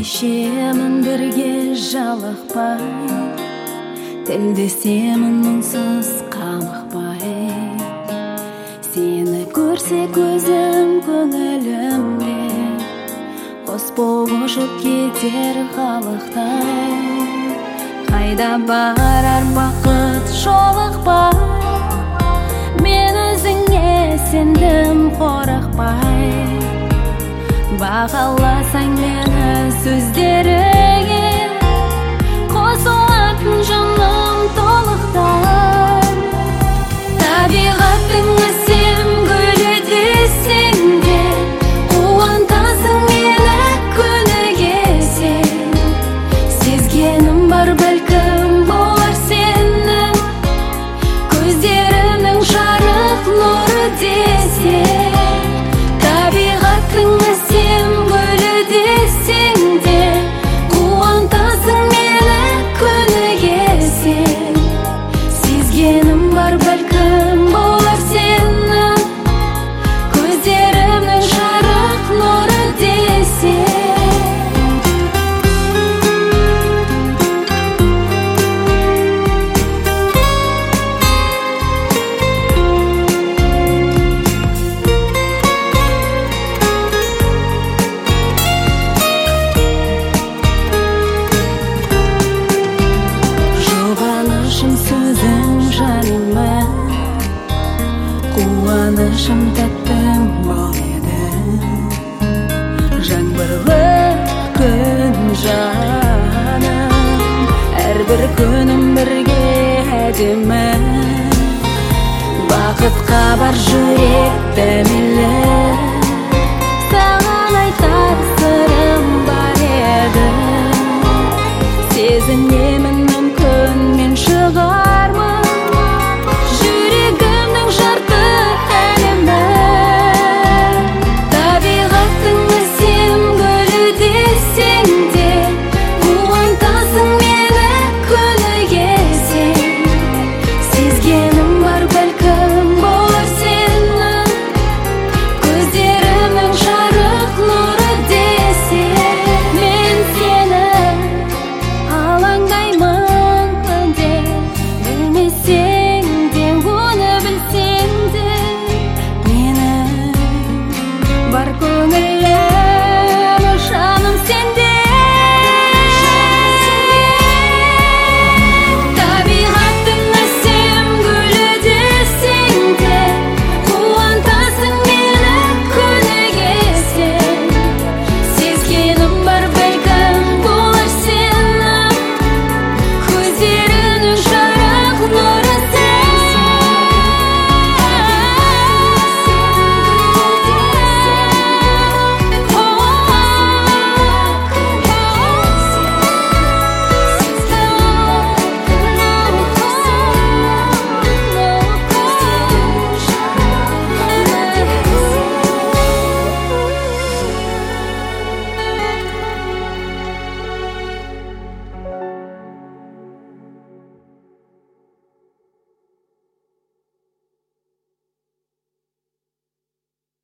Кешемін бірге жалықпай, тілдесемін мұңсыз қамықпай. Сені көрсе көзім көңілімде, қос болып ұшып кетер қалықтай. Қайда барар бақыт жолықпай, мен өзіңе сендім қорықпай. Бағаласаң мені сөздеріңе, қосылатын жаным толықтай. Табиғаттың әсем гүлі десең де, қуантасың мені күніге сен. Сезгенім бар бәлкім болар сенің, көздерімнің жарық нұры десең. Табиғаттың әсем гүлі десең де, қуантасың мені күніге сен. Сезгенім бар бәлкім болар сенің, көздерімнің жарық нұры десең. Сөзің жаныма, қуанышым тәттім бол еді. Жаңбырлы күн жаным, әрбір күнім бірге әдемі. Бақытқа бар жүрек дәмелі.